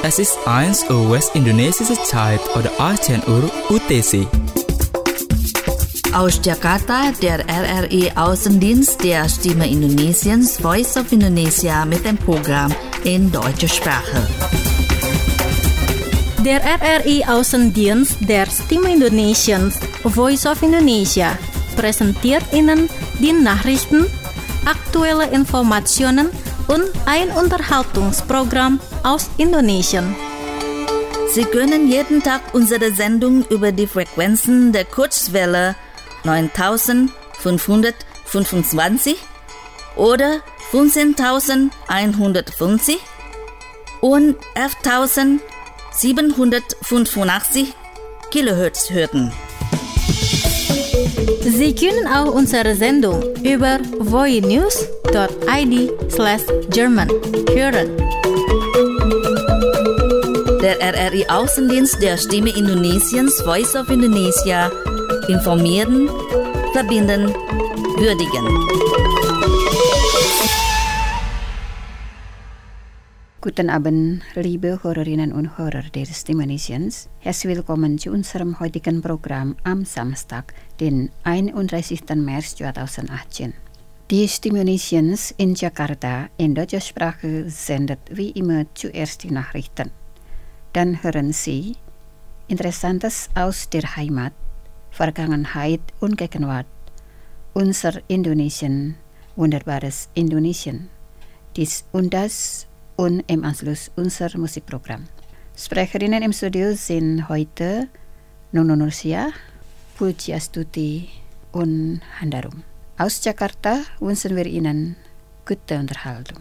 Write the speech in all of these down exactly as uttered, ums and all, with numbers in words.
Es ist eins Uhr westindonesische Zeit oder achtzehn Uhr U T C. Aus Jakarta, der R R I-Außendienst der Stimme Indonesiens Voice of Indonesia mit dem Programm in deutscher Sprache. Der R R I-Außendienst der Stimme Indonesiens Voice of Indonesia präsentiert Ihnen die Nachrichten, aktuelle Informationen und ein Unterhaltungsprogramm aus Indonesien. Sie können jeden Tag unsere Sendung über die Frequenzen der Kurzwelle neuntausendfünfhundertfünfundzwanzig oder fünfzehntausendeinhundertfünfzig und elftausendsiebenhundertfünfundachtzig Kilohertz hören. Sie können auch unsere Sendung über voinews dot i d slash German hören. Der R R I-Außendienst der Stimme Indonesiens Voice of Indonesia informieren, verbinden, würdigen. Guten Abend, liebe Hörerinnen und Hörer der Stimme Indonesiens. Herzlich willkommen zu unserem heutigen Programm am Samstag, den einunddreißigsten März zweitausendachtzehn. Die Stimme Indonesiens in Jakarta in deutscher Sprache sendet wie immer zuerst die Nachrichten. Dann hören Sie Interessantes aus der Heimat, Vergangenheit und Gegenwart, unser Indonesien, wunderbares Indonesien, dies und das und im Anschluss unser Musikprogramm. Sprecherinnen im Studio sind heute Nunu Nursia, Pujiastuti und Handarum. Aus Jakarta wünschen wir Ihnen gute Unterhaltung.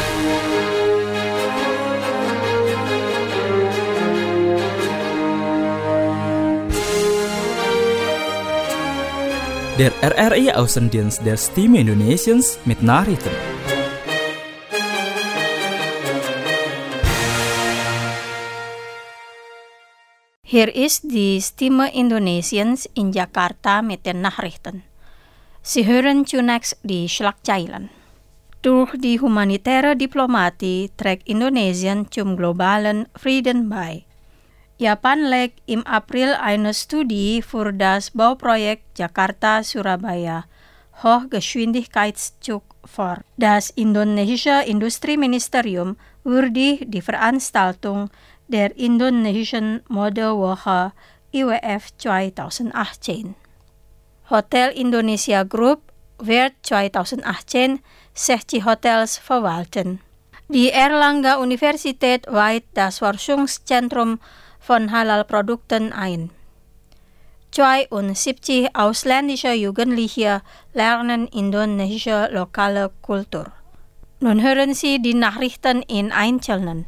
Der R R I-Außendienst der Stimme Indonesiens mit Nachrichten. Hier ist die Stimme Indonesiens in Jakarta mit den Nachrichten. Sie hören zunächst die Schlagzeilen. Durch die humanitäre Diplomatie trägt Indonesien zum globalen Frieden bei. Japan legt im April eine Studie für das Bauprojekt Jakarta-Surabaya Hochgeschwindigkeitszug vor. Das indonesische Industrieministerium würdigt die Veranstaltung der indonesischen Modewoche I W F zweitausendachtzehn. Hotel Indonesia Group wird zweitausendachtzehn sechzig Hotels verwalten. Die Erlangga Universität weiht das Forschungszentrum von Halal-Produkten ein. zweiundsiebzig ausländische Jugendliche lernen indonesische lokale Kultur. Nun hören Sie die Nachrichten in Einzelnen.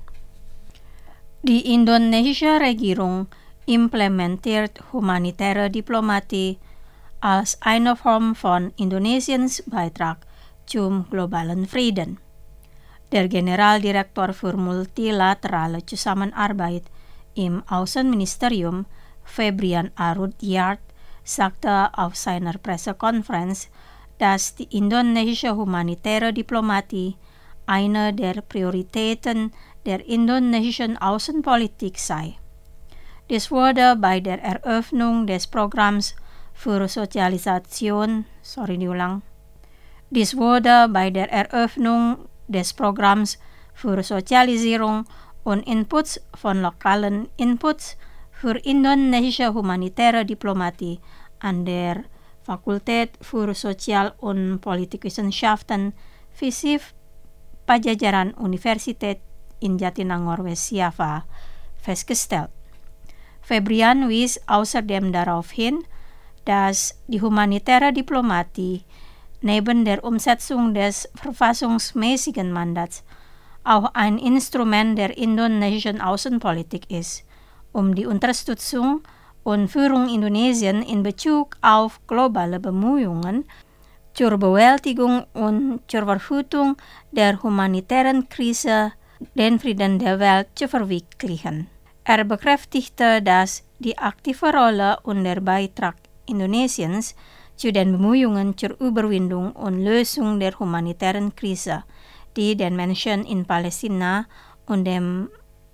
Die indonesische Regierung implementiert humanitäre Diplomatie als eine Form von Indonesiens Beitrag zum globalen Frieden. Der Generaldirektor für multilaterale Zusammenarbeit im Außenministerium, Febrian Arutyard, sagte auf seiner Pressekonferenz, dass die indonesische humanitäre Diplomatie eine der Prioritäten der indonesischen Außenpolitik sei. Dies wurde bei der Eröffnung des Programms für Sozialisation, sorry diulang, dies wurde bei der Eröffnung des Programms für Sozialisierung und Inputs von lokalen Inputs für indonesische humanitäre Diplomatie an der Fakultät für Sozial- und Politikwissenschaften FISIF Pajajaran Universität in Jatinangor West Java festgestellt. Febrian wies außerdem darauf hin, dass die humanitäre Diplomatie neben der Umsetzung des verfassungsmäßigen Mandats auch ein Instrument der indonesischen Außenpolitik ist, um die Unterstützung und Führung Indonesien in Bezug auf globale Bemühungen zur Bewältigung und zur Verhütung der humanitären Krise den Frieden der Welt zu verwirklichen. Er bekräftigte, dass die aktive Rolle und der Beitrag Indonesiens zu den Bemühungen zur Überwindung und Lösung der humanitären Krise, die den Menschen in Palästina und dem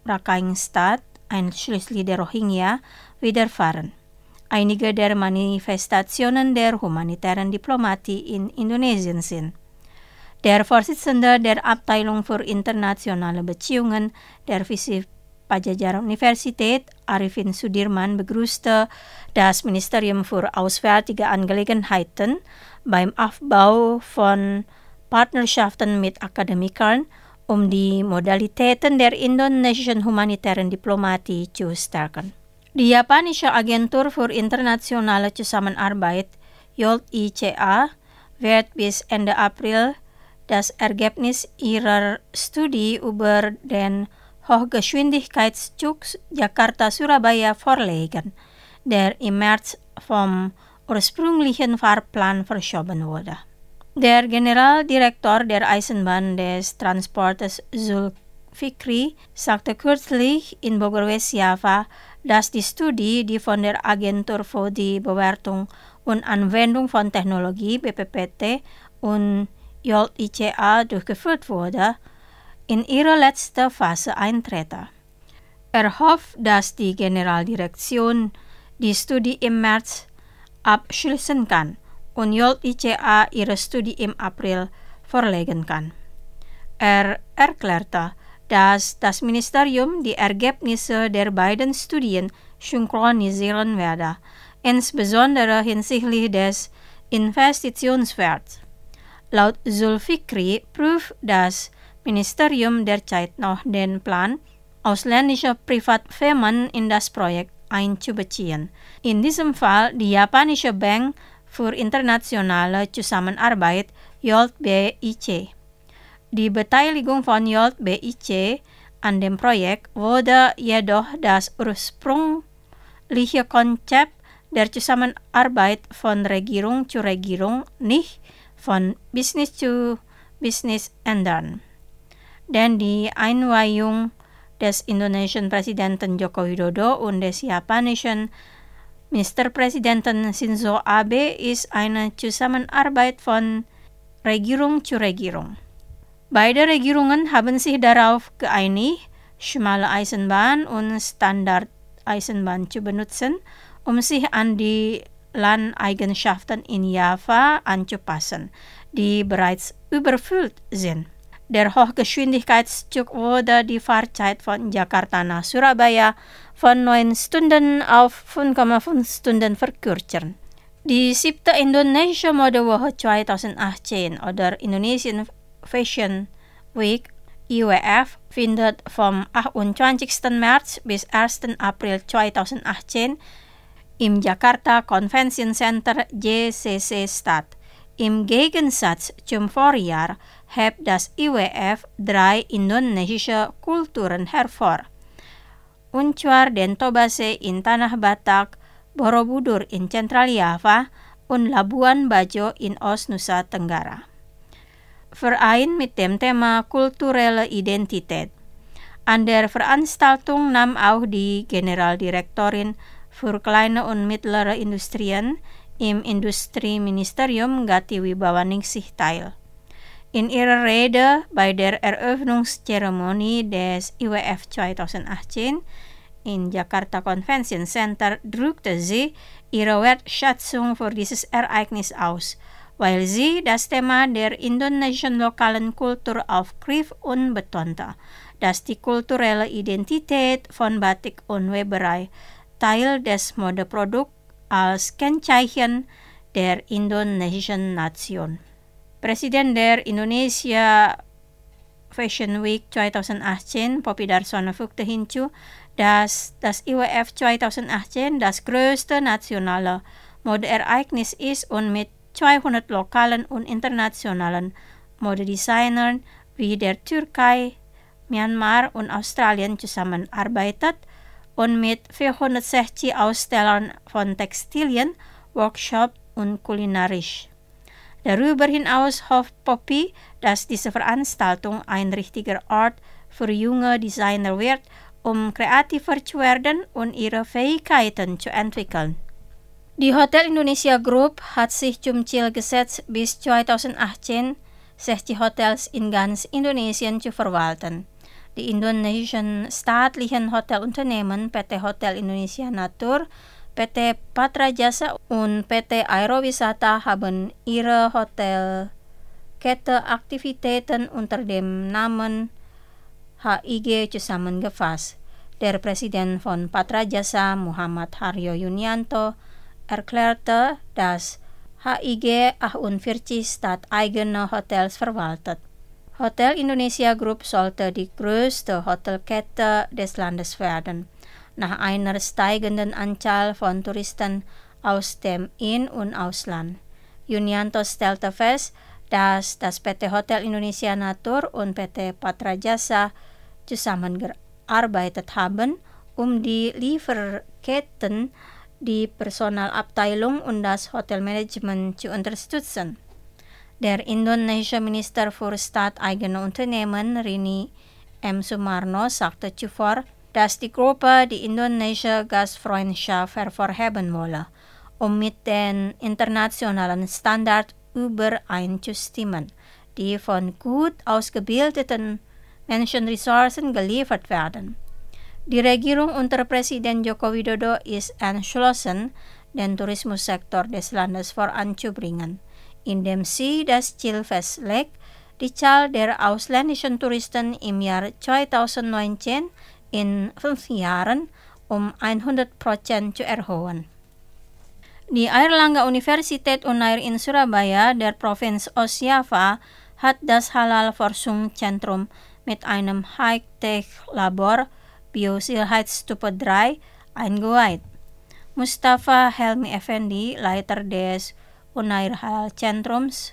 Rakhine-Stadt, einschließlich der Rohingya, widerfahren. Einige der Manifestationen der humanitären Diplomatie in Indonesien sind. Der Vorsitzende der Abteilung für internationale Beziehungen der Visip Padjadjaran Universität, Arifin Sudirman, begrüßte das Ministerium für Auswärtige Angelegenheiten beim Aufbau von Partnerschaften mit Akademikern, um die Modalitäten der indonesischen humanitären Diplomatie zu stärken. Die japanische Agentur für internationale Zusammenarbeit, J I C A, wird bis Ende April das Ergebnis ihrer Studie über den Hochgeschwindigkeitszug Jakarta-Surabaya vorlegen, der im März vom ursprünglichen Fahrplan verschoben wurde. Der Generaldirektor der Eisenbahn des Transportes Zulfikri sagte kürzlich in Bogor West Java, dass die Studie, die von der Agentur für die Bewertung und Anwendung von Technologie B P P T und J I C A durchgeführt wurde, in ihre letzte Phase eintrete. Er hofft, dass die Generaldirektion die Studie im März abschließen kann und J I C A ihre Studie im April vorlegen kann. Er erklärte, dass das Ministerium die Ergebnisse der beiden Studien synchronisieren werde, insbesondere hinsichtlich des Investitionswerts. Laut Zulfikri prüft das Ministerium derzeit noch den Plan, ausländische Privatfirmen in das Projekt einzubeziehen. In diesem Fall die japanische Bank für internationale Zusammenarbeit J B I C. Die Beteiligung von J B I C an dem Projekt wurde jedoch das ursprüngliche Konzept der Zusammenarbeit von Regierung zu Regierung, nicht von Business zu Business ändern. Denn die Einweihung des indonesischen Präsidenten Joko Widodo und des japanischen Ministerpräsidenten Shinzo Abe ist eine Zusammenarbeit von Regierung zu Regierung. Beide Regierungen haben sich darauf geeinigt, schmale Eisenbahn und Standardeisenbahn zu benutzen, um sich an die Landeigenschaften in Java anzupassen, die bereits überfüllt sind. Der Hochgeschwindigkeitszug wurde die Fahrzeit von Jakarta nach Surabaya von neun Stunden auf fünf Komma fünf Stunden verkürzen. Die siebte Indonesia Modewoche zweitausendachtzehn oder Indonesian Fashion Week I W F findet vom achtundzwanzigsten März bis ersten April zweitausendachtzehn im Jakarta Convention Center J C C statt. Im Gegensatz zum Vorjahr hebt das I W F drei indonesische Kulturen hervor. Und zwar den Tobase in Tanah Batak, Borobudur in Zentraljava und Labuan Bajo in Ost-Nusa Tenggara. Verein mit dem Thema kulturelle Identität. An der Veranstaltung nahm auch die Generaldirektorin für kleine und mittlere Industrien im Industrieministerium Gati Wibawaningsih teil. In ihrer Rede bei der Eröffnungszeremonie des I W F zweitausendachtzehn in Jakarta Convention Center drückte sie ihre Wertschätzung für dieses Ereignis aus, weil sie das Thema der indonesischen lokalen Kultur aufgriff und betonte, dass die kulturelle Identität von Batik und Weberei Teil des Modeprodukts als Kennzeichen der indonesischen Nation. Presiden der Indonesia Fashion Week zweitausendachtzehn, Poppy Darsono, fügte hinzu, dass das I W F zweitausendachtzehn das größte nationale Modeereignis ist und mit zweihundert lokalen und internationalen Modedesignern wie der Türkei, Myanmar und Australien zusammenarbeitet und mit vierhundertsechzig Ausstellern von Textilien, Workshop und kulinarisch. Darüber hinaus hofft Poppy, dass diese Veranstaltung ein richtiger Ort für junge Designer wird, um kreativer zu werden und ihre Fähigkeiten zu entwickeln. Die Hotel Indonesia Group hat sich zum Ziel gesetzt, bis zweitausendachtzehn sechzig Hotels in ganz Indonesien zu verwalten. Die Indonesian Staatlichen Hotelunternehmen P T Hotel Indonesia Natur, P T Patra Jasa und P T Aerowisata haben ihre Hotelkette Aktivitäten unter dem Namen H I G zusammengefasst. Der Präsident von Patra Jasa, Muhammad Haryo Yunianto, erklärte, dass H I G achundvierzig stadteigene Hotels verwaltet. Hotel Indonesia Group sollte die größte Hotelkette des Landes werden, nach einer steigenden Anzahl von Touristen aus dem In- und Ausland. Yunianto stellte fest, dass das P T Hotel Indonesia Natur und P T Patra Jasa zusammengearbeitet haben, um die Lieferketten, die Personalabteilung und das Hotelmanagement zu unterstützen. Der indonesische Minister für stadteigene Unternehmen, Rini M. Sumarno, sagte zuvor, dass die Gruppe die indonesische Gastfreundschaft hervorheben wolle, um mit den internationalen Standards übereinzustimmen, die von gut ausgebildeten Menschenressourcen geliefert werden. Die Regierung unter Präsident Joko Widodo ist entschlossen, den Tourismussektor des Landes voranzubringen, indem sie das Ziel festlegt, die Zahl der ausländischen Touristen im Jahr zweitausendneunzehn in fünf Jahren um hundert Prozent zu erhöhen. Die Airlangga Universität Unair in Surabaya, der Provinz Ostjava, hat das Halal-Forschungszentrum mit einem Hightech-Labor Biosicherheitsstufe drei eingeweiht. Mustafa Helmi Effendi, Leiter des Unair Halal-Zentrums,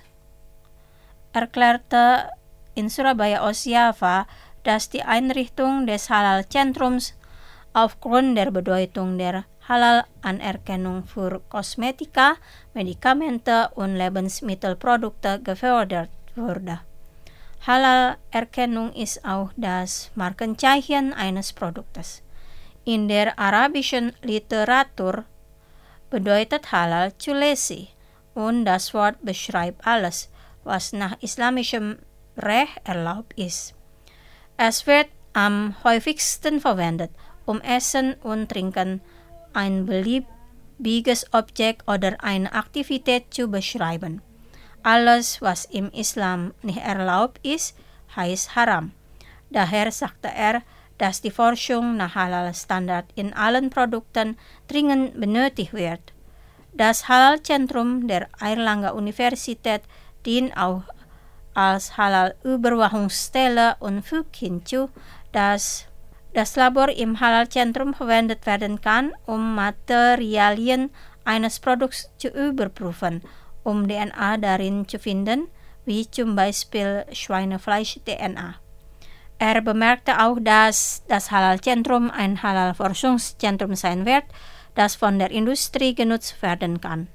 erklärte in Surabaya Ostjava, dass die Einrichtung des Halal-Zentrums aufgrund der Bedeutung der Halal-Anerkennung für Kosmetika, Medikamente und Lebensmittelprodukte gefördert wurde. Halal-Erkennung ist auch das Markenzeichen eines Produktes. In der arabischen Literatur bedeutet Halal Zulesi und das Wort beschreibt alles, was nach islamischem Recht erlaubt ist. Es wird am häufigsten verwendet, um Essen und Trinken, ein beliebiges Objekt oder eine Aktivität zu beschreiben. Alles, was im Islam nicht erlaubt ist, heißt haram. Daher sagte er, dass die Forschung nach Halal-Standard in allen Produkten dringend benötigt wird. Das Halal-Zentrum der Airlangga Universität dient auch als Halal-Überwachungsstelle und fügt hinzu, dass das Labor im Halal-Zentrum verwendet werden kann, um Materialien eines Produkts zu überprüfen, um D N A darin zu finden, wie zum Beispiel Schweinefleisch-D N A. Er bemerkte auch, dass das Halal-Zentrum ein Halal-Forschungszentrum sein wird, das von der Industrie genutzt werden kann.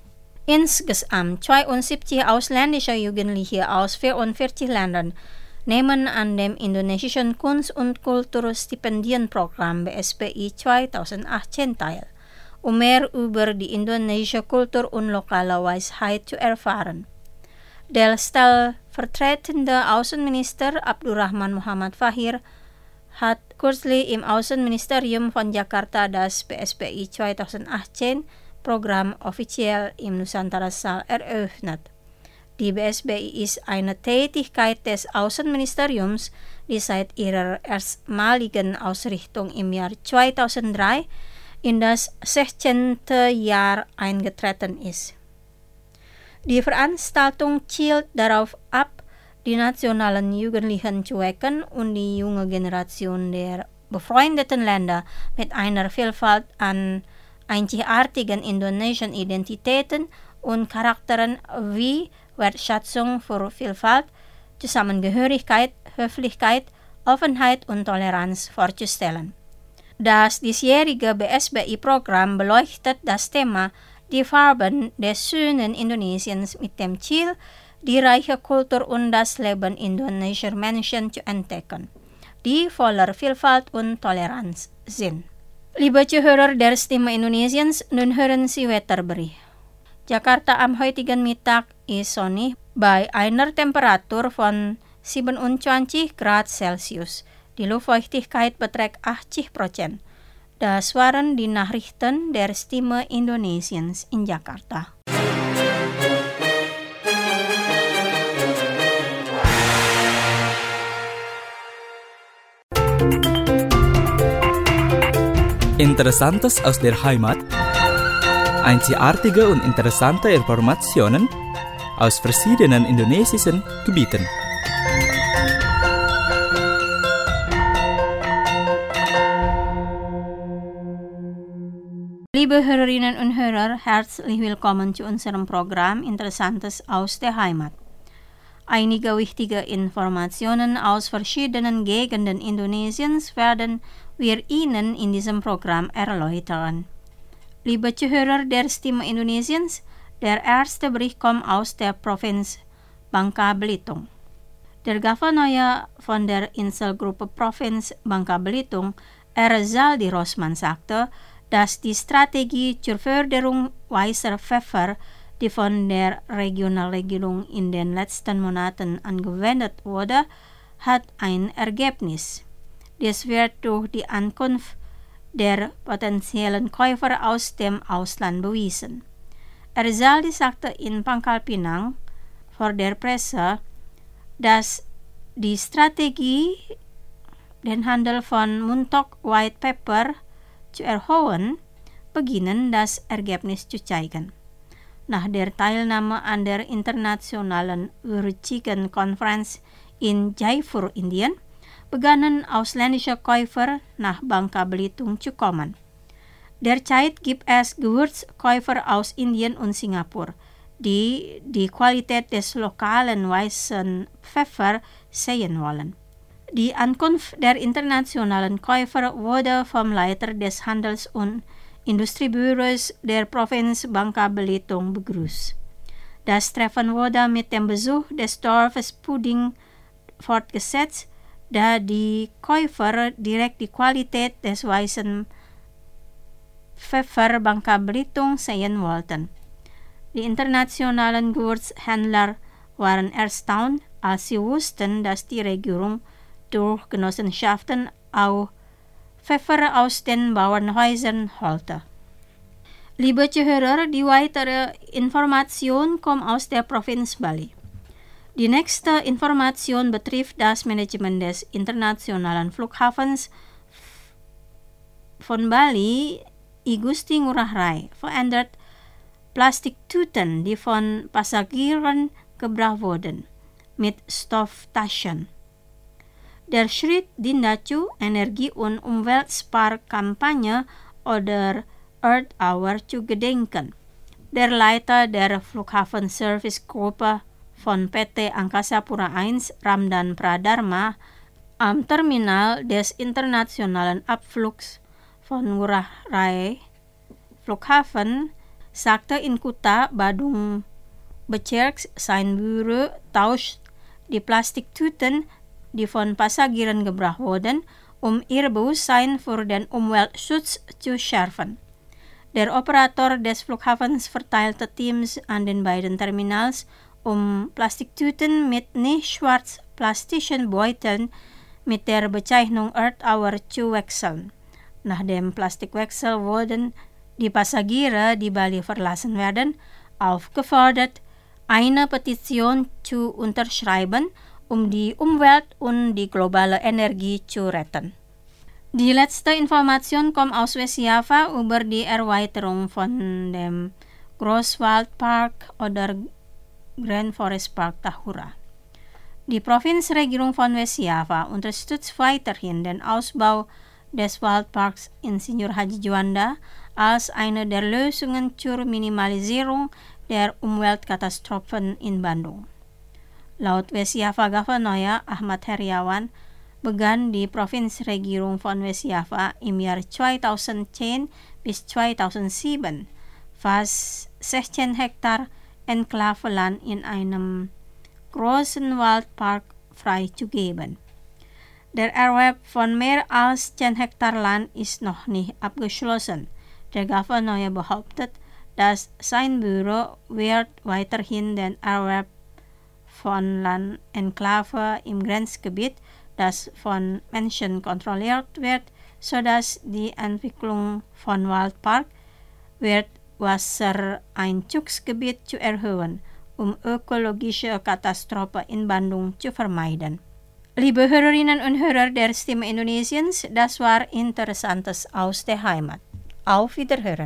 Insgesamt zweiundsiebzig ausländische Jugendliche aus vierundvierzig Ländern nehmen an dem indonesischen Kunst- und Kulturstipendienprogramm B S P I zweitausendachtzehn teil, um mehr über die indonesische Kultur und lokale Weisheit zu erfahren. Der stellvertretende Außenminister Abdurrahman Muhammad Fahir hat kürzlich im Außenministerium von Jakarta das B S P I zweitausendachtzehn Programm offiziell im Nusantara Saal eröffnet. Die B S P I ist eine Tätigkeit des Außenministeriums, die seit ihrer erstmaligen Ausrichtung im Jahr zweitausenddrei in das sechzehnte Jahr eingetreten ist. Die Veranstaltung zielt darauf ab, die nationalen Jugendlichen zu wecken und die junge Generation der befreundeten Länder mit einer Vielfalt an einzigartigen indonesischen Identitäten und Charakteren wie Wertschätzung für Vielfalt, Zusammengehörigkeit, Höflichkeit, Offenheit und Toleranz vorzustellen. Das diesjährige B S P I-Programm beleuchtet das Thema die Farben des schönen Indonesiens mit dem Ziel, die reiche Kultur und das Leben indonesischer Menschen zu entdecken, die voller Vielfalt und Toleranz sind. Liebe Zuhörer der Stimme Indonesiens, nun hören Sie Wetterbericht. Jakarta am heutigen Mittag ist sonnig bei einer Temperatur von siebenundzwanzig Grad Celsius. Die Luftfeuchtigkeit beträgt achtzig Prozent. Das waren die Nachrichten der Stimme Indonesiens in Jakarta. Interessantes aus der Heimat. Einzigartige und interessante Informationen aus verschiedenen indonesischen Gebieten. Liebe Hörerinnen und Hörer, herzlich willkommen zu unserem Programm Interessantes aus der Heimat. Einige wichtige Informationen aus verschiedenen Gegenden Indonesiens werden wir Ihnen in diesem Programm erläutern. Liebe Zuhörer der Stimme Indonesiens, der erste Bericht kommt aus der Provinz Bangka Belitung. Der Gouverneur von der Inselgruppe Provinz Bangka Belitung, Erzaldi Rosman, sagte, dass die Strategie zur Förderung weißer Pfeffer, die von der Regionalregierung in den letzten Monaten angewendet wurde, hat ein Ergebnis. Dies wird durch die Ankunft der potenziellen Käufer aus dem Ausland bewiesen. Erzaldi sagte in Pangkal Pinang vor der Presse, dass die Strategie, den Handel von Muntok White Pepper zu erhöhen, beginnen, das Ergebnis zu zeigen. Nach der Teilnahme an der internationalen World Chicken Conference in Jaipur, Indien, begannen ausländische Käufer nach Bangka Belitung zu kommen. Derzeit gibt es Gewürzkäufer aus Indien und Singapur, die die Qualität des lokalen weißen Pfeffer sehen wollen. Die Ankunft der internationalen Käufer wurde vom Leiter des Handels- und Industriebüros der Provinz Bangka Belitung begrüßt. Das Treffen wurde mit dem Besuch des Dorfes Puding fortgesetzt, da die Käufer direkt die Qualität des weißen Pfeffer Bangka Belitung sehen wollten. Die internationalen Gewürzhändler waren erstaunt, als sie wussten, dass die Regierung durch Genossenschaften auch Pfeffer aus den Bauernhäusern holte. Liebe Zuhörer, die weitere Information kommt aus der Provinz Bali. Die nächste Information betrifft das Management des internationalen Flughafens von Bali, Igusti Ngurah Rai, verändert Plastiktüten, die von Passagieren gebracht wurden, mit Stofftaschen. Der Schritt dient dazu, Energie- und Umweltsparkampagne oder Earth Hour zu gedenken. Der Leiter der Flughafenservice-Gruppe von P T Angkasa Pura eins, Ramdan Pradharma, am Terminal des internationalen Abflugs von Ngurah Rai Flughafen, sagte in Kuta Badung Becerks, sein Büro tauscht die Plastiktüten, die von Passagieren gebracht wurden, um ihr Bewusstsein für den Umweltschutz zu schärfen. Der Operator des Flughafens verteilte Teams an den beiden Terminals, um Plastiktüten mit nicht schwarz plastischen Beuteln mit der Bezeichnung Earth Hour zu wechseln. Nach dem Plastikwechsel wurden die Passagiere, die Bali verlassen werden, aufgefordert, eine Petition zu unterschreiben, um die Umwelt und die globale Energie zu retten. Die letzte Information kommt aus West Java über die Erweiterung von dem Grosswald Park oder Grand Forest Park Tahura. Die Provinzregierung von West Java unterstützt weiterhin den Ausbau des Waldparks Insinyur Haji Juanda als eine der Lösungen zur Minimalisierung der Umweltkatastrophen in Bandung. Laut West Java Gouverneur Ahmad Heriawan begann die Provinzregierung von West Java im Jahr zweitausendzehn bis zweitausendsieben fast sechzehn Hektar Enklaveland in einem großen Waldpark freizugeben. Der Erwerb von mehr als zehn Hektar Land ist noch nicht abgeschlossen. Der Gouverneur behauptet, dass sein Büro wird weiterhin den Erwerb von Land-Enklave im Grenzgebiet das von Menschen kontrolliert wird, sodass die Entwicklung von Waldpark wird Wassereinzugsgebiet zu erhöhen, um ökologische Katastrophen in Bandung zu vermeiden. Liebe Hörerinnen und Hörer der Stimme Indonesiens, das war Interessantes aus der Heimat. Auf Wiederhören.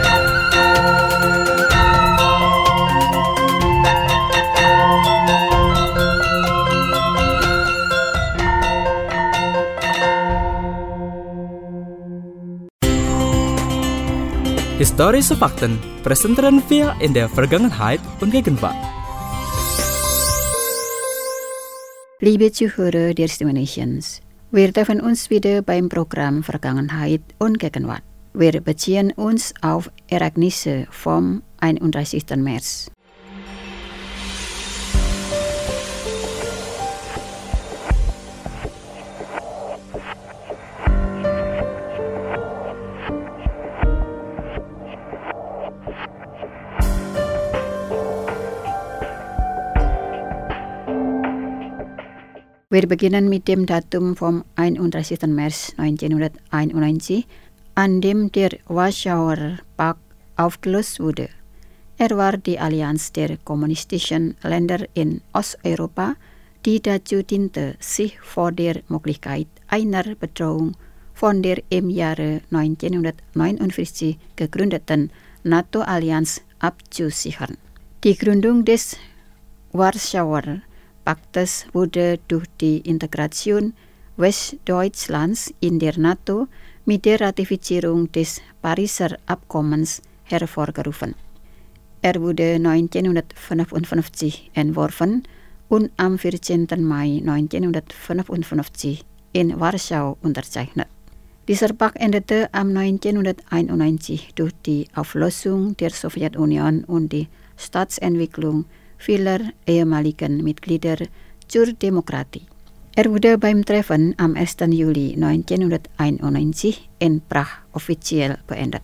Historische Fakten präsentieren wir in der Vergangenheit und Gegenwart. Liebe Zuhörer der Stimme Indonesiens, wir treffen uns wieder beim Programm Vergangenheit und Gegenwart. Wir beziehen uns auf Ereignisse vom einunddreißigsten März. Wir beginnen mit dem Datum vom einunddreißigsten März neunzehnhunderteinundneunzig, an dem der Warschauer Pakt aufgelöst wurde. Er war die Allianz der kommunistischen Länder in Osteuropa, die dazu diente, sich vor der Möglichkeit einer Bedrohung von der im Jahre neunzehnhundertneunundvierzig gegründeten NATO-Allianz abzusichern. Die Gründung des Warschauer Paktes wurde durch die Integration Westdeutschlands in der NATO mit der Ratifizierung des Pariser Abkommens hervorgerufen. Er wurde neunzehnhundertfünfundfünfzig entworfen und am vierzehnten Mai neunzehnhundertfünfundfünfzig in Warschau unterzeichnet. Dieser Pakt endete am neunzehnhunderteinundneunzig durch die Auflösung der Sowjetunion und die Staatsentwicklung vieler ehemaligen Mitglieder zur Demokratie. Er wurde beim Treffen am ersten Juli neunzehnhunderteinundneunzig in Prag offiziell beendet.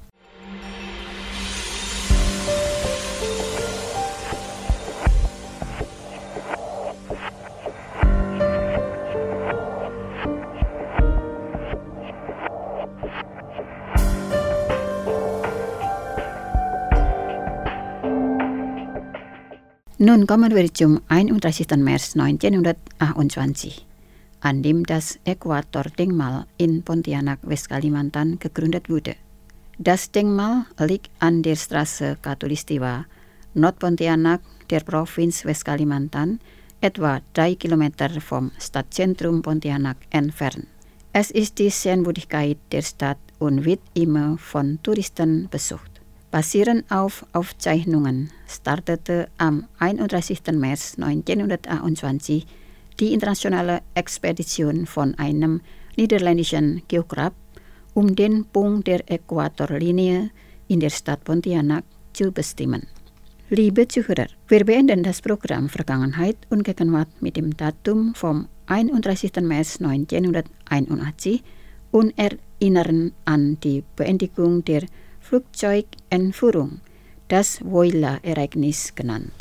Nun kommen wir zum einunddreißigsten März neunzehnhundertachtundzwanzig, an dem das Äquator-Denkmal in Pontianak, Westkalimantan gegründet wurde. Das Denkmal liegt an der Straße Katulistiwa, Nordpontianak der Provinz Westkalimantan, etwa drei Kilometer vom Stadtzentrum Pontianak entfernt. Es ist die Sehenswürdigkeit der Stadt und wird immer von Touristen besucht. Basierend auf Aufzeichnungen startete am einunddreißigsten März neunzehnhundertachtundzwanzig die internationale Expedition von einem niederländischen Geograph, um den Punkt der Äquatorlinie in der Stadt Pontianak zu bestimmen. Liebe Zuhörer, wir beenden das Programm Vergangenheit und Gegenwart mit dem Datum vom einunddreißigsten März neunzehnhunderteinundachtzig und erinnern an die Beendigung der Flugzeugentführung, das Woyla-Ereignis genannt.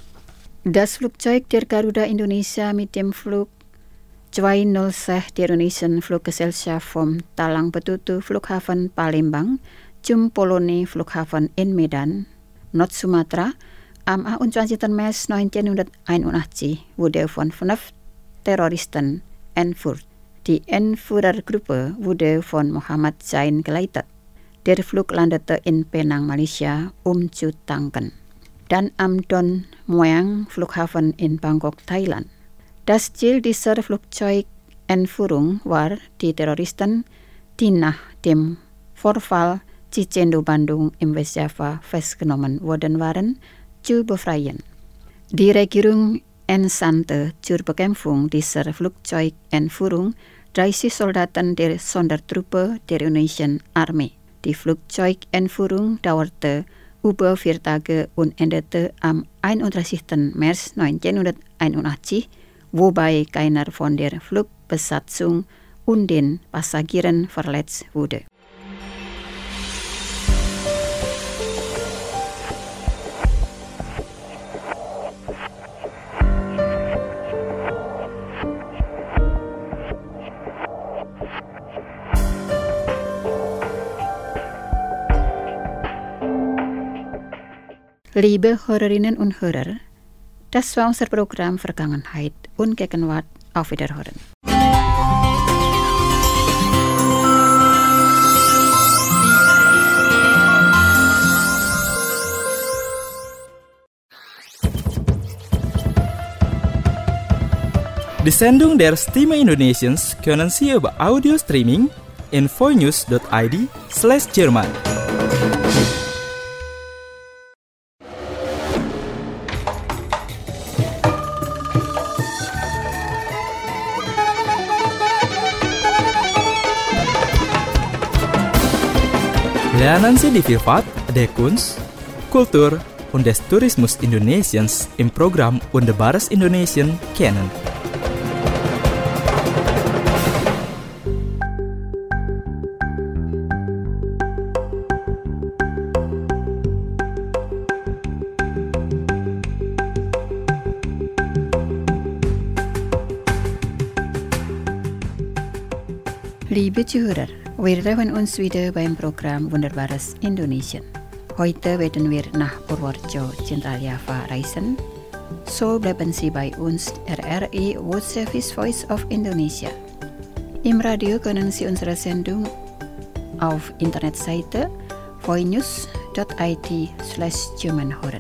Das Flugzeug der Garuda Indonesia mit dem Flug zweihundertsechs der indonesischen Fluggesellschaft vom Talang Betutu Flughafen Palembang zum Poloni Flughafen in Medan, Nord-Sumatra, am achtundzwanzigsten März neunzehnhunderteinundachtzig wurde von fünf Terroristen entführt. Die Entführergruppe wurde von Muhammad Zain geleitet. Der Flug landete in Penang, Malaysia, um zu tanken. Dann am Don Mueang Flughafen in Bangkok, Thailand. Das Ziel dieser Flugzeugentführung war, die Terroristen, die nach dem Vorfall Cicendo Bandung im Westjava festgenommen worden waren, zu befreien. Die Regierung entsandte zur Bekämpfung dieser Flugzeugentführung dreißig Soldaten der Sondertruppe der indonesischen Armee. Die Flugzeugentführung dauerte über vier Tage und endete am einunddreißigsten März neunzehnhunderteinundachtzig, wobei keiner von der Flugbesatzung und den Passagieren verletzt wurde. Liebe Hörerinnen und Hörer, das war unser Programm Vergangenheit und Gegenwart. Auf Wiederhören. Die Sendung der Stimme Indonesiens können Sie über Audio Streaming in voinews dot i d slash Jerman. Lernen Sie die Vielfalt der Kunst, Kultur und des Tourismus Indonesiens im Programm Wunderbares Indonesien kennen. Liebe Zuhörer, wir treffen uns wieder beim Programm Wunderbares Indonesien. Heute werden wir nach Purworejo, Zentraljava reisen. So bleiben Sie bei uns, R R I World Service Voice of Indonesia. Im Radio können Sie unsere Sendung auf Internetseite voinews dot i d slash Jerman hören.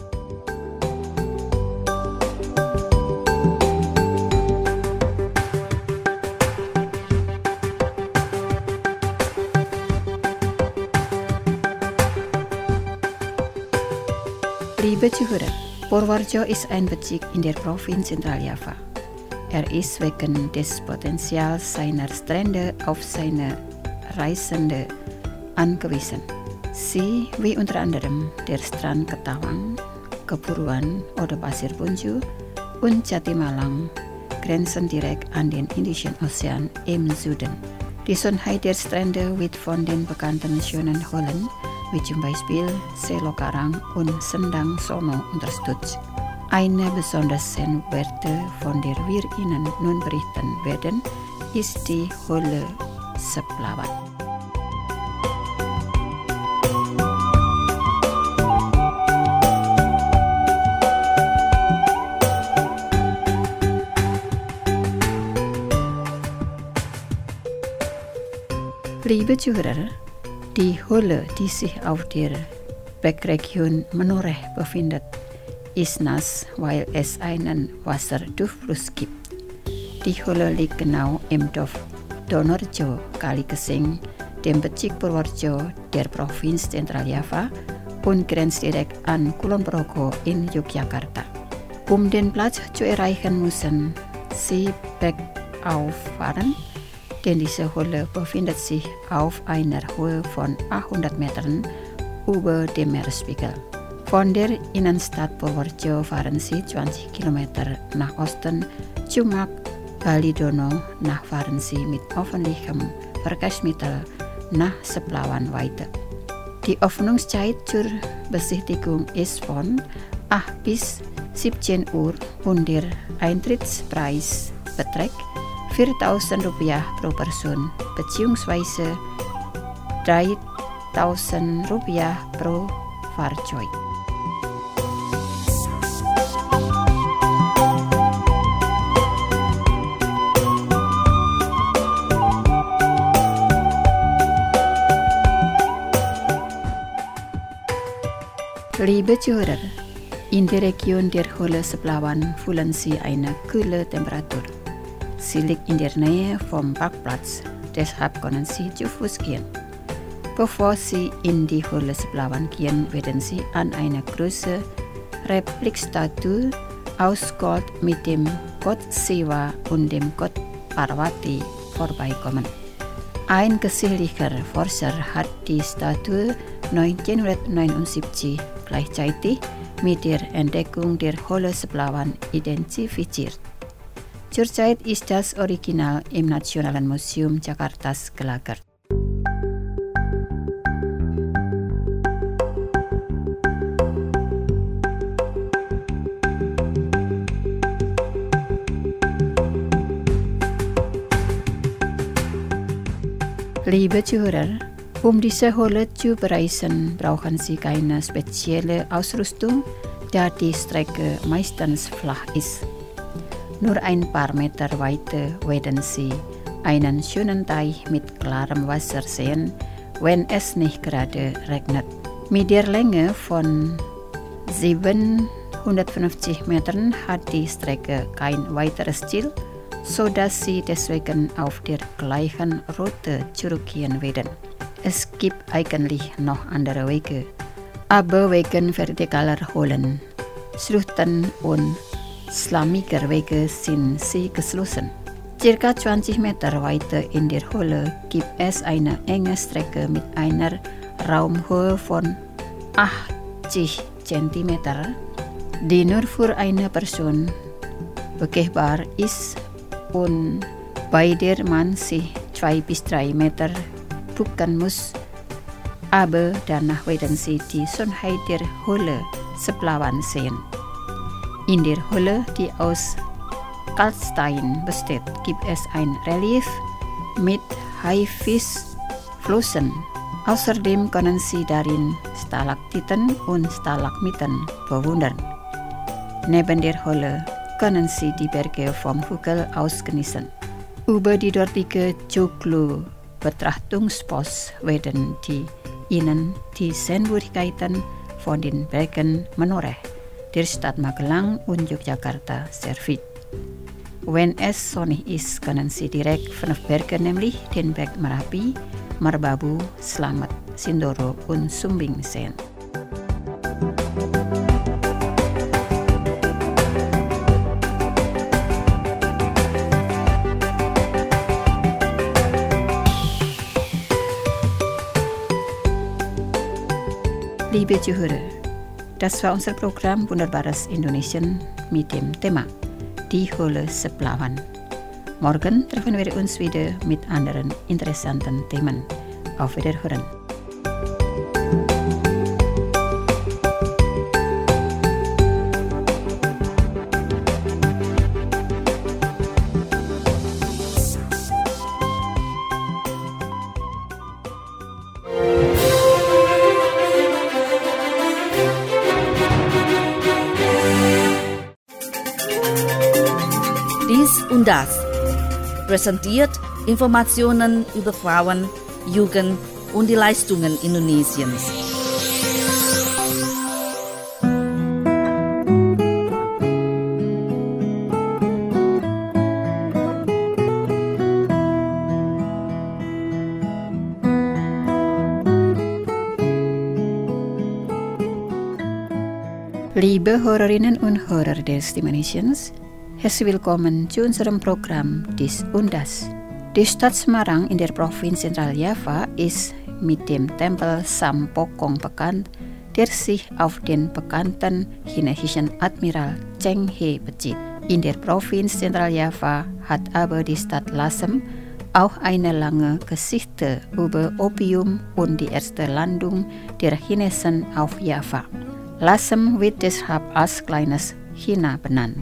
Liebe Zuhörer, Purworejo ist ein Bezirk in der Provinz Zentraljava. Er ist wegen des Potenzials seiner Strände auf seine Reisende angewiesen. Sie, wie unter anderem der Strand Ketawang, Kepuruan oder Pasir Bunju und Jatimalang, grenzen direkt an den Indischen Ozean im Süden. Die Schönheit der Strände wird von den bekannten schönen Höhlen wie zum Beispiel Selokarang und Sendang Sono unterstützt. Eine besonders sehenswerte, von der wir Ihnen nun berichten werden, ist die Höhle Seplawan. Liebe Zuhörer, die Höhle, die sich auf der Bergregion Menoreh befindet, ist nass, weil es einen Wasserdurchfluss gibt. Die Höhle liegt genau im Dorf Donorjo, Kaligesing, dem Bezirk Purworejo der Provinz Zentraljava und grenzt direkt an Kulon Progo in Yogyakarta. Um den Platz zu erreichen, müssen Sie bergauf fahren, denn diese Höhle befindet sich auf einer Höhe von achthundert Metern über dem Meeresspiegel. Von der Innenstadt Purworejo fahren Sie zwanzig Kilometer nach Osten zu Markt Balidono, nach fahren Sie mit öffentlichem Verkehrsmittel nach Seplawan weiter. Die Öffnungszeit zur Besichtigung ist von acht bis siebzehn Uhr und der Eintrittspreis beträgt viertausend Rupiah pro Person bzw. dreitausend Rupiah pro Fahrzeug. Liebe Zuhörer, in der Region der Höhle Seplawan fühlen Sie eine kühle Temperatur. Sie liegt in der Nähe vom Parkplatz, deshalb können Sie zu Fuß gehen. Bevor Sie in die Höhle Seplawan gehen, werden Sie an einer großen Replikstatue aus Gold mit dem Gott Siva und dem Gott Parvati vorbeikommen. Ein geschichtlicher Forscher hat die Statue neunzehnhundertneunundsiebzig gleichzeitig mit der Entdeckung der Höhle Seplawan identifiziert. Zurzeit ist das Original im Nationalen Museum Jakartas gelagert. Liebe Zuhörer, Um diese Höhle zu bereisen, brauchen Sie keine spezielle Ausrüstung, da die Strecke meistens flach ist. Nur ein paar Meter weiter werden Sie einen schönen Teich mit klarem Wasser sehen, wenn es nicht gerade regnet. Mit der Länge von siebenhundertfünfzig Metern hat die Strecke kein weiteres Ziel, sodass Sie deswegen auf der gleichen Route zurückgehen werden. Es gibt eigentlich noch andere Wege, aber wegen vertikaler Höhlen, Schluchten und schlammiger Wege sind sie geschlossen. Circa zwanzig Meter weiter in der Höhle gibt es eine enge Strecke mit einer Raumhöhe von achtzig Zentimeter, die nur für eine Person begehbar ist und bei der man sich zwei bis drei Meter bucken muss, aber danach werden Sie die Schönheit der Höhle Seplawan sehen. In der Höhle, die aus Kalkstein besteht, gibt es ein Relief mit Haifischflossen. Außerdem können Sie darin Stalaktiten und Stalagmiten bewundern. Neben der Höhle können Sie die Berge vom Hügel aus genießen. Über die dortige Joglo Betrachtungspost werden die Ihnen die Sehenswürdigkeiten von den Bergen Menoreh, der Stadt Magelang und Yogyakarta serviert. Wenn es sonnig ist, können Sie direkt fünf Berge, nämlich den Berg Merapi, Merbabu, Slamet, Sindoro und Sumbing sehen. Liebe Zuhörer, das war unser Programm Wunderbares Indonesien mit dem Thema Die Höhle Seplawan. Morgen treffen wir uns wieder mit anderen interessanten Themen. Auf Wiederhören. Und das präsentiert Informationen über Frauen, Jugend und die Leistungen Indonesiens. Liebe Hörerinnen und Hörer des Indonesiens, herzlich willkommen zu unserem Programm Dies und Das. Die Stadt Semarang in der Provinz Zentrajava ist mit dem Tempel Sampokong bekannt, der sich auf den bekannten chinesischen Admiral Cheng He bezieht. In der Provinz Zentrajava hat aber die Stadt Lasem auch eine lange Geschichte über Opium und die erste Landung der Chinesen auf Java. Lasem wird deshalb als kleines China benannt.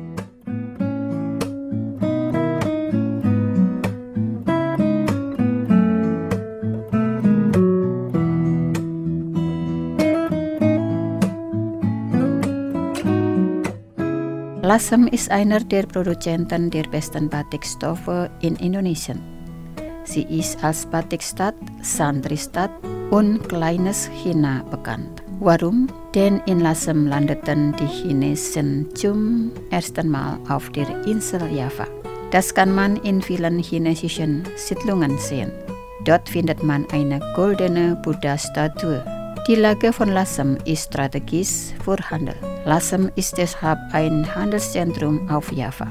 Lasem ist einer der Produzenten der besten Batikstoffe in Indonesien. Sie ist als Batikstadt, Santristadt und kleines China bekannt. Warum? Denn in Lasem landeten die Chinesen zum ersten Mal auf der Insel Java. Das kann man in vielen chinesischen Siedlungen sehen. Dort findet man eine goldene Buddha-Statue. Die Lage von Lasem ist strategisch für Handel. Lasem ist deshalb ein Handelszentrum auf Java.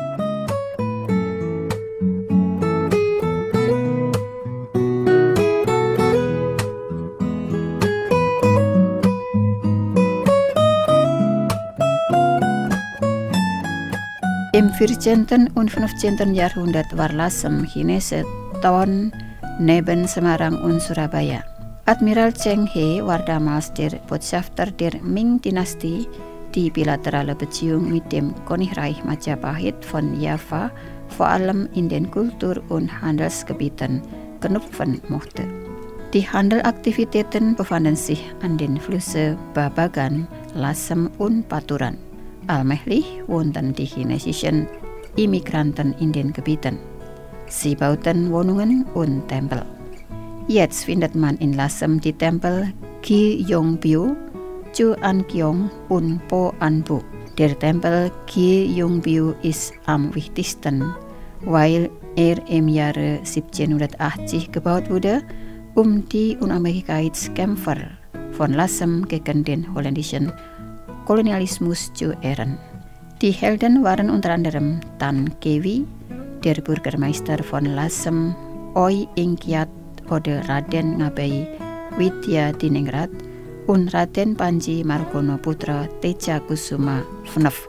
Im vierzehnten und fünfzehnten Jahrhundert war Lasem Chinese Town neben Semarang und Surabaya. Admiral Cheng He war damals der Botschafter der Ming-Dynastie, die bilaterale Beziehung mit dem Königreich Majapahit von Java vor allem in den Kultur- und Handelsgebieten knüpfen mochte. Die handelaktiviteiten bevonden zich aan den flusse babagan, lasem un paturan. Allmählich wohnten die chinesischen Immigranten in den Gebieten. Sie bauten Wohnungen und Tempel. Jetzt findet man in Lasem die Tempel Ki Yongbiu, Chu An Kiong und Po An Bu. Der Tempel Ki Yongbiu ist am wichtigsten, weil er im Jahre siebzehnhundertachtzig gebaut wurde, um die Unabhängigkeitskämpfer von Lasem gegen den holländischen Kolonialismus zu ehren. Die Helden waren unter anderem Tan Kewi, der Bürgermeister von Lasem, Oi Ingkiat oder Raden Ngabei Widya Diningrat und Raden Panji Margono Putra Teja Kusuma Fnef.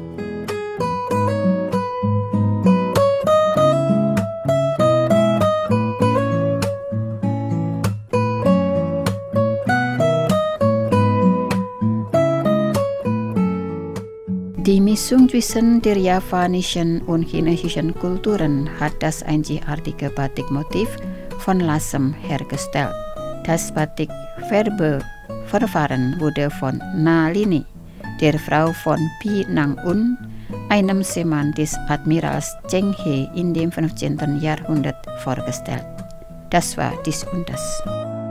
Die Mischung zwischen der javanischen und chinesischen Kulturen hat das einzigartige Batikmotiv von Lasem hergestellt. Das Batikfärbeverfahren wurde von Na Lini, der Frau von Pi Nang Un, einem Seemann des Admirals Cheng He in dem fünfzehnten Jahrhundert vorgestellt. Das war dies und das.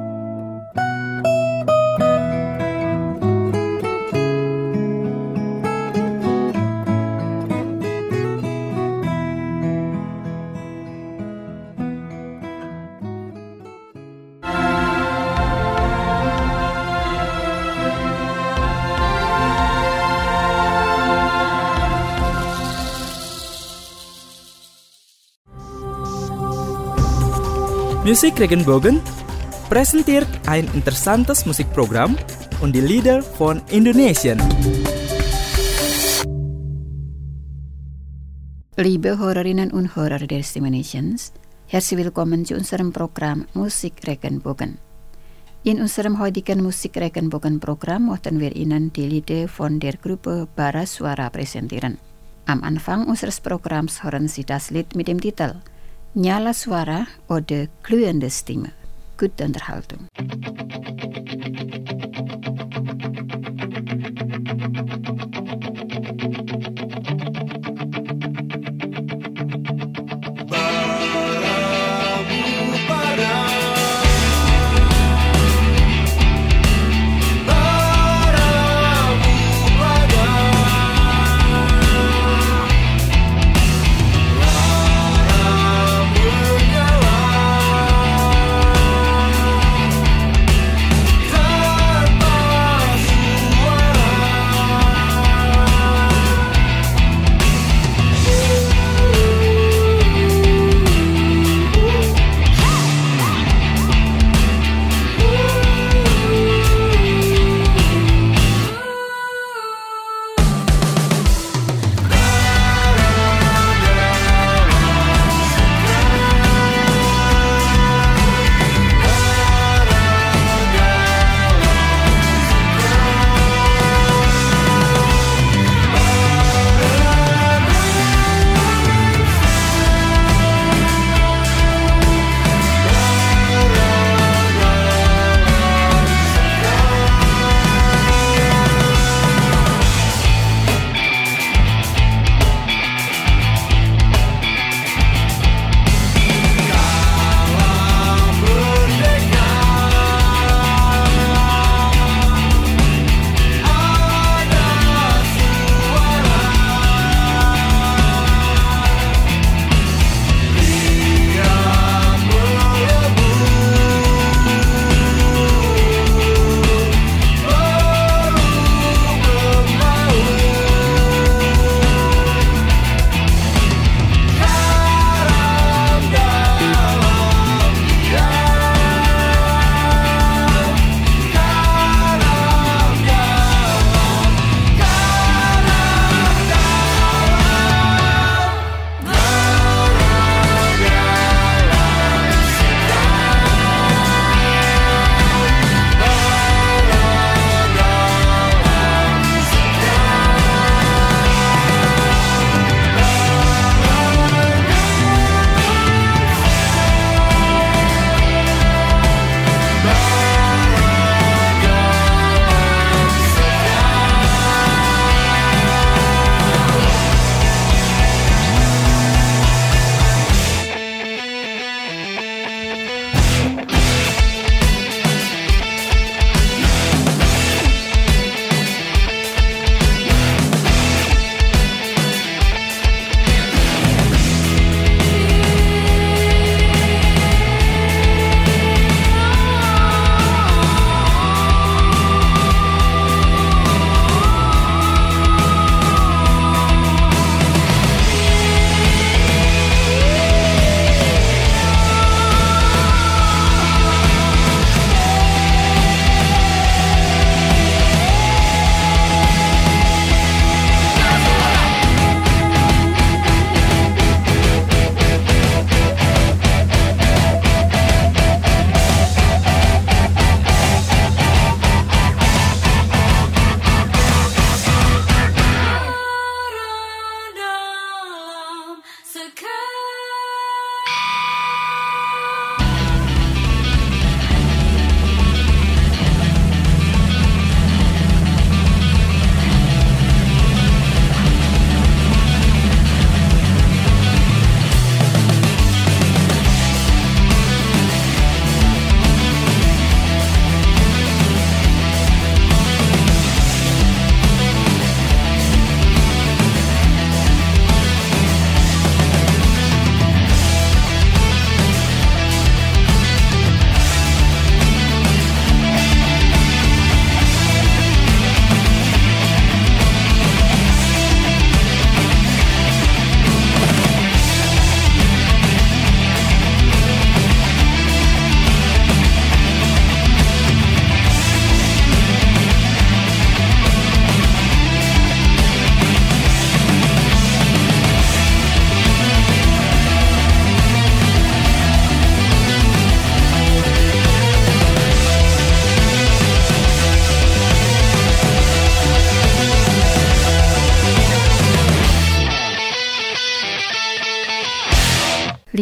Musik Regenbogen präsentiert ein interessantes Musikprogramm und die Lieder von Indonesien. Liebe Hörerinnen und Hörer der Stimme Nations, herzlich willkommen zu unserem Programm Musik Regenbogen. In unserem heutigen Musik Regenbogen-Programm möchten wir Ihnen die Lieder von der Gruppe Bara Suara präsentieren. Am Anfang unseres Programms hören Sie das Lied mit dem Titel Nyala Suara oder glühende Stimme. Gute Unterhaltung. Tanpa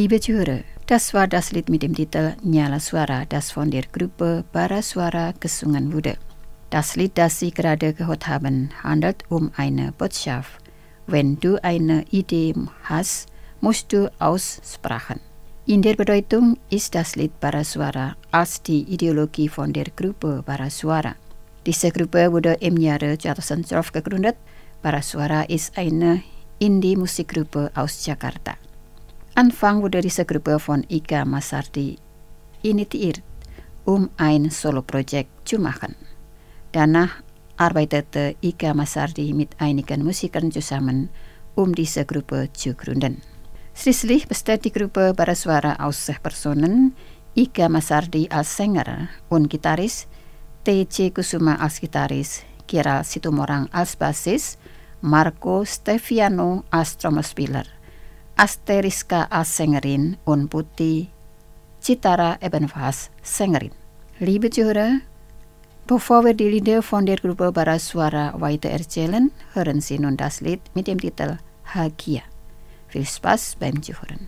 Liebe Zuhörer, das war das Lied mit dem Titel Nyala Suara, das von der Gruppe Bara Suara gesungen wurde. Das Lied, das Sie gerade gehört haben, handelt um eine Botschaft. Wenn du eine Idee hast, musst du aussprechen. In der Bedeutung ist das Lied Bara Suara als die Ideologie von der Gruppe Bara Suara. Diese Gruppe wurde im Jahre zweitausendzwölf gegründet. Bara Suara ist eine Indie-Musikgruppe aus Jakarta. Anfang wurde diese Gruppe von Ika Masardi initiiert, um ein Solo-Projekt zu machen. Danach arbeitete Ika Masardi mit einigen Musikern zusammen, um diese Gruppe zu gründen. Schließlich besteht die Gruppe Bara Suara aus sechs Personen, Ika Masardi als Sänger und Gitarris, T C Kusuma als Gitarris, Kira Situmorang als Bassist, Marco Steviano als Trommelspieler, Asteriska als Sängerin und Putih Citara ebenfalls Sängerin. Liebe Zuhörer, bevor wir die Lieder von der Gruppe Bara Suara weiter erzählen, hören Sie nun das Lied mit dem Titel Hagia. Viel Spaß beim Zuhören.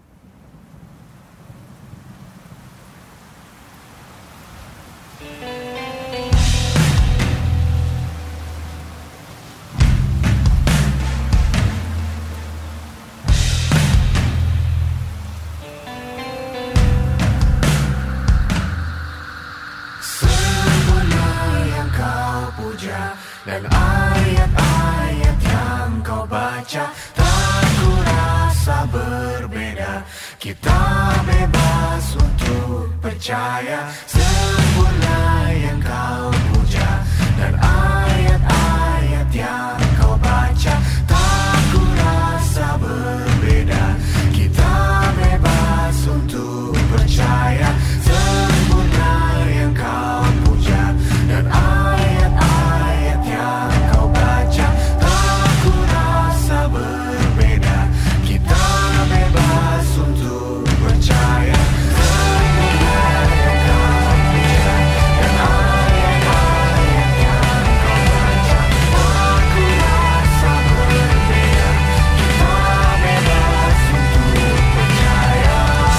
Dan ayat-ayat yang kau baca tak kurasa berbeda. Kita bebas untuk percaya sempurna yang kau puja. Dan ayat-ayat yang kau baca tak kurasa berbeda. Kita bebas untuk percaya sempurna yang kau puja. Dan ayat-ayat yang kau baca tak kurasa berbeda. Kita bebas untuk percaya sempurna yang kau puja. Dan ayat-ayat yang kau baca tak kurasa berbeda. Kita bebas untuk percaya.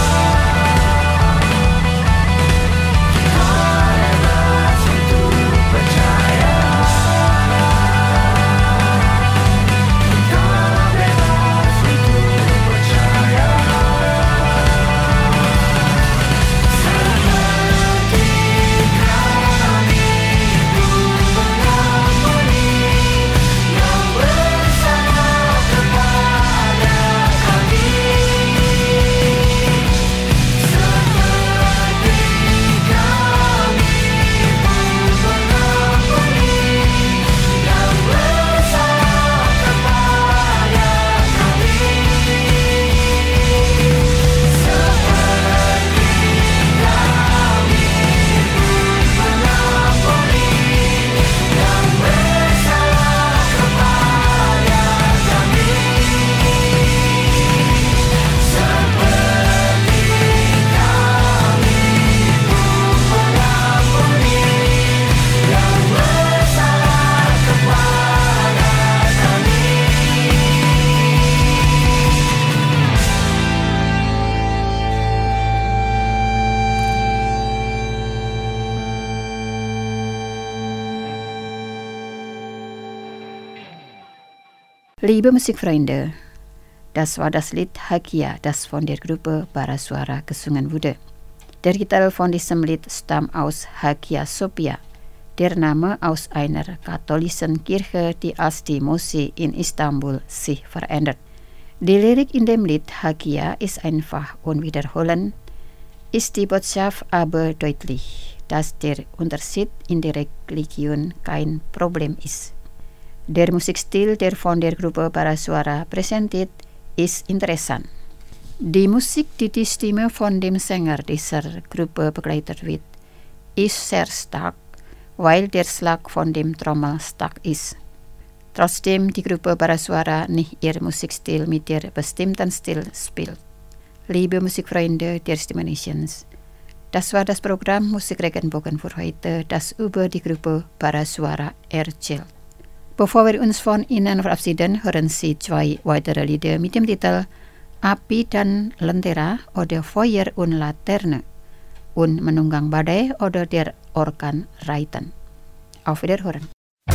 Kita bebas untuk percaya. Kita bebas untuk percaya. Seperti kami mengampuni yang bersalah kepada kami. Seperti kami mengampuni yang bersalah kepada kami. Seperti kami mengampuni yang bersalah kepada kami. Seperti kami mengampuni yang bersalah kepada kami. Liebe Musikfreunde, das war das Lied Hagia, das von der Gruppe Bara Suara gesungen wurde. Der Titel von diesem Lied stammt aus Hagia Sophia, der Name aus einer katholischen Kirche, die als die Moschee in Istanbul sich verändert. Die Lyrik in dem Lied Hagia ist einfach und wiederholend, ist die Botschaft aber deutlich, dass der Unterschied in der Religion kein Problem ist. Der Musikstil, der von der Gruppe Bara Suara präsentiert, ist interessant. Die Musik, die die Stimme von dem Sänger dieser Gruppe begleitet wird, ist sehr stark, weil der Schlag von dem Trommel stark ist. Trotzdem die Gruppe Bara Suara nicht ihr Musikstil mit der bestimmten Stil spielt. Liebe Musikfreunde der Stimme Nations, das war das Programm Musikregenbogen für heute, das über die Gruppe Bara Suara erzählt. Bevor wir uns von Ihnen verabschieden, hören Sie zwei weitere Lieder mit dem Titel Api dan lentera oder Feuer und Laterne und menunggang badai oder der Orkan Reiten. Auf Wiederhören.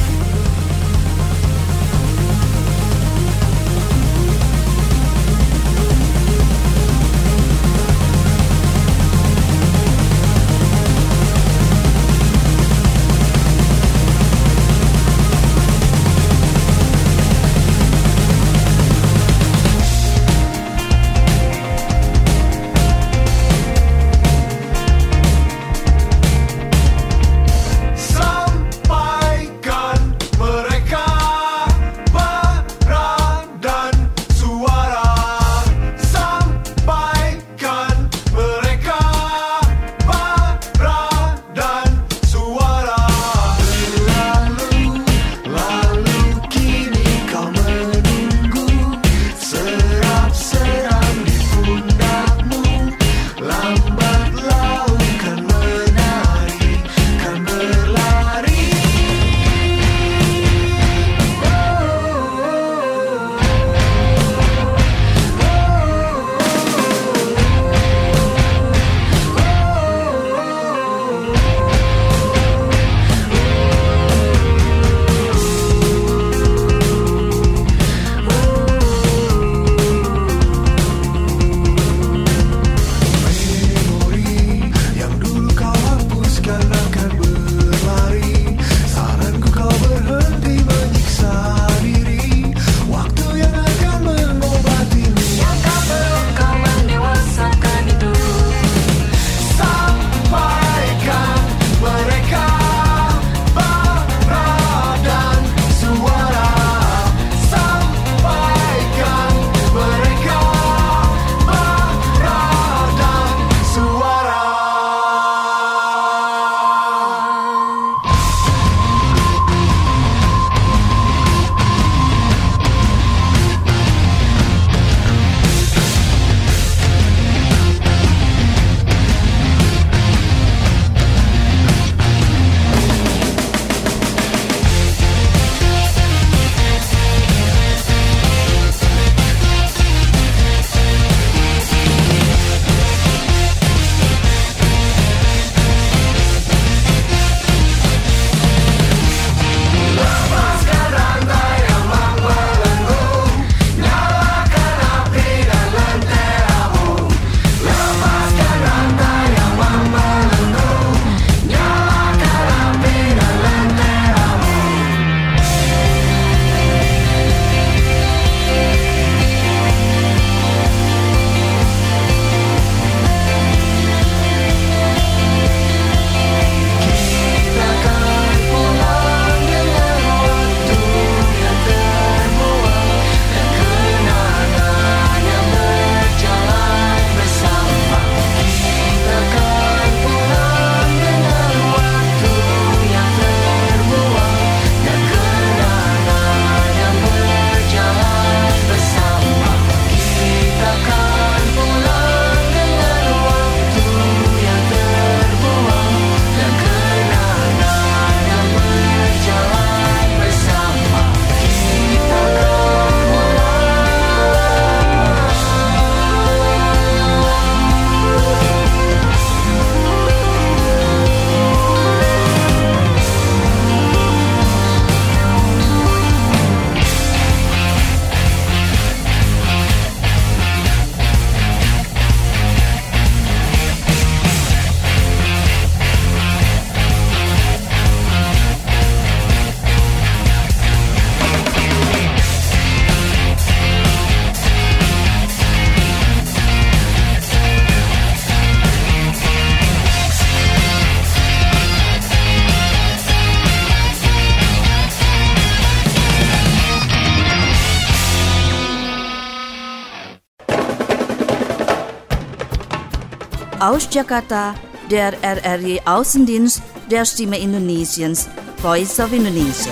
Aus Jakarta, der R R I Außendienst der Stimme Indonesiens, Voice of Indonesia.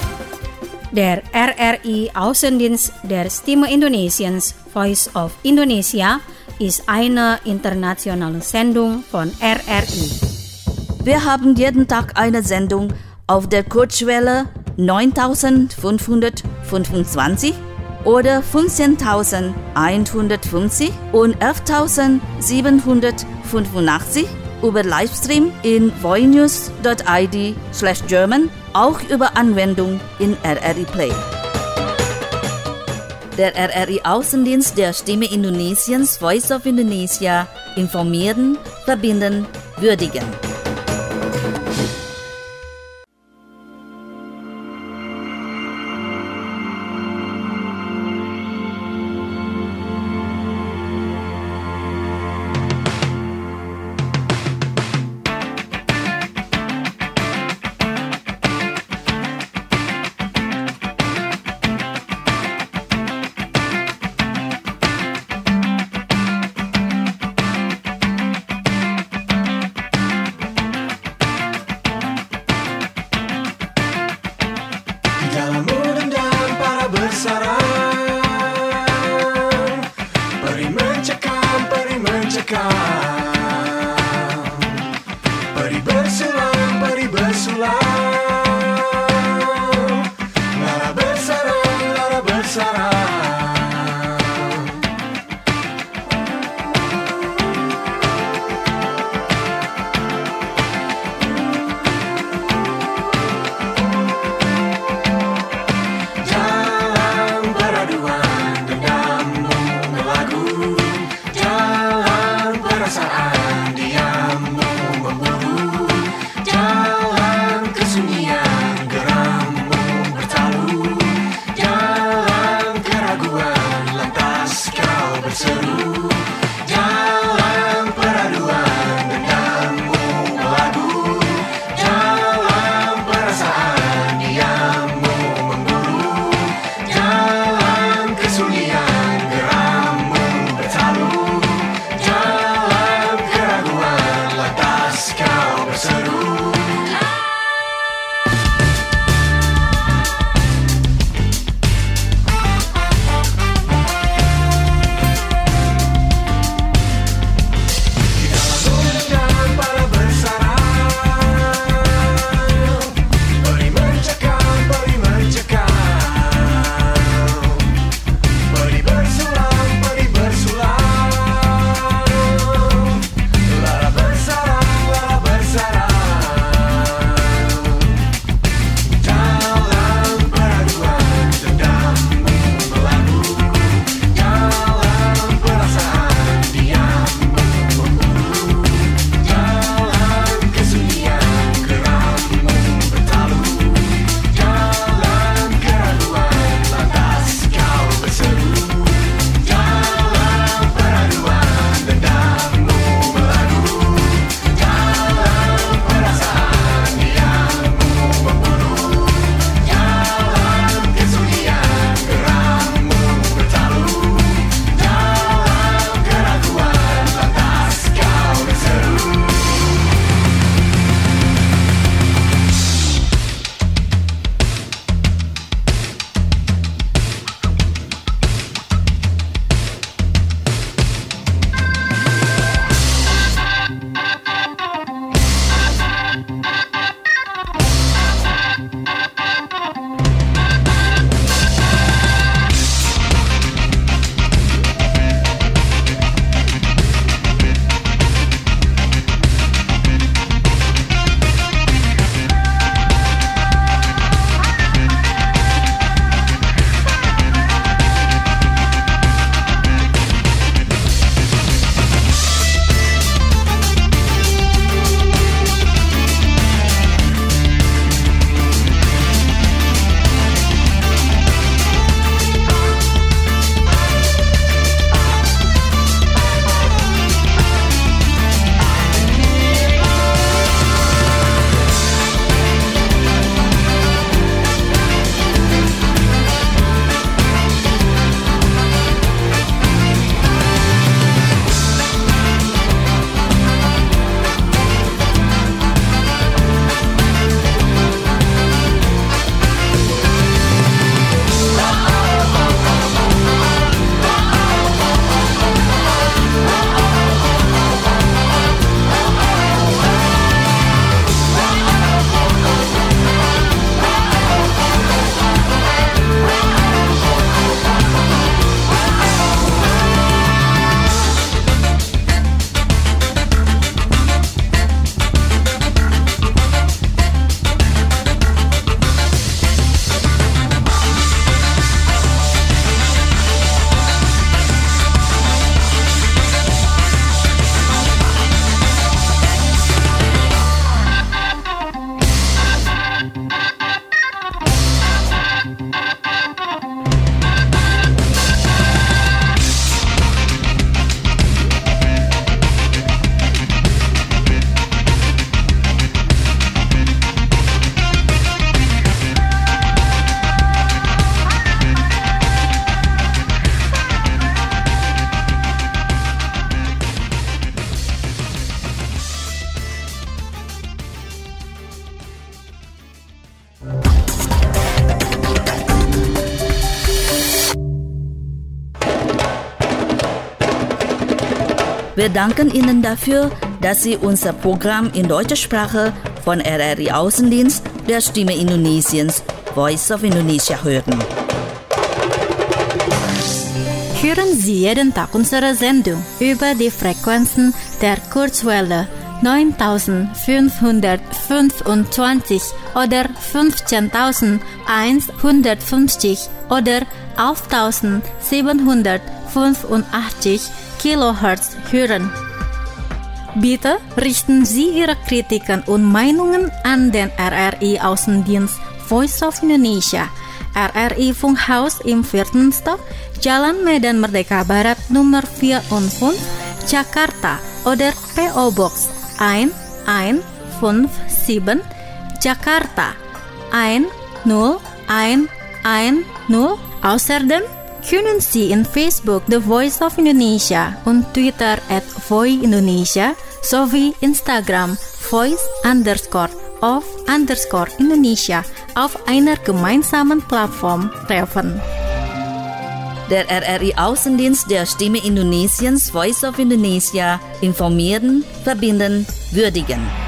Der R R I Außendienst der Stimme Indonesiens, Voice of Indonesia, ist eine internationale Sendung von R R I. Wir haben jeden Tag eine Sendung auf der Kurzwelle neuntausendfünfhundertfünfundzwanzig oder fünfzehntausendeinhundertfünfzig und elftausendsiebenhundertfünfundachtzig über Livestream in voinews.id slash German, auch über Anwendung in R R I Play. Der R R I-Außendienst der Stimme Indonesiens Voice of Indonesia informieren, verbinden, würdigen. Wir danken Ihnen dafür, dass Sie unser Programm in deutscher Sprache von R R I Außendienst der Stimme Indonesiens, Voice of Indonesia hören. Hören Sie jeden Tag unsere Sendung über die Frequenzen der Kurzwelle neuntausendfünfhundertfünfundzwanzig oder fünfzehntausendeinhundertfünfzig oder elftausendsiebenhundertfünfundachtzig Kilohertz hören. Bitte richten Sie Ihre Kritiken und Meinungen an den R R I Außendienst Voice of Indonesia, R R I Funkhaus im vierten Stock, Jalan Medan Merdeka Barat Nummer vierundfünfzig, Jakarta oder P O Box eins eins fünf sieben, Jakarta eins null eins eins null. Außerdem können Sie in Facebook The Voice of Indonesia und Twitter at Voi Indonesia sowie Instagram Voice underscore of underscore Indonesia auf einer gemeinsamen Plattform treffen. Der R R I Außendienst der Stimme Indonesiens, Voice of Indonesia, informieren, verbinden, würdigen.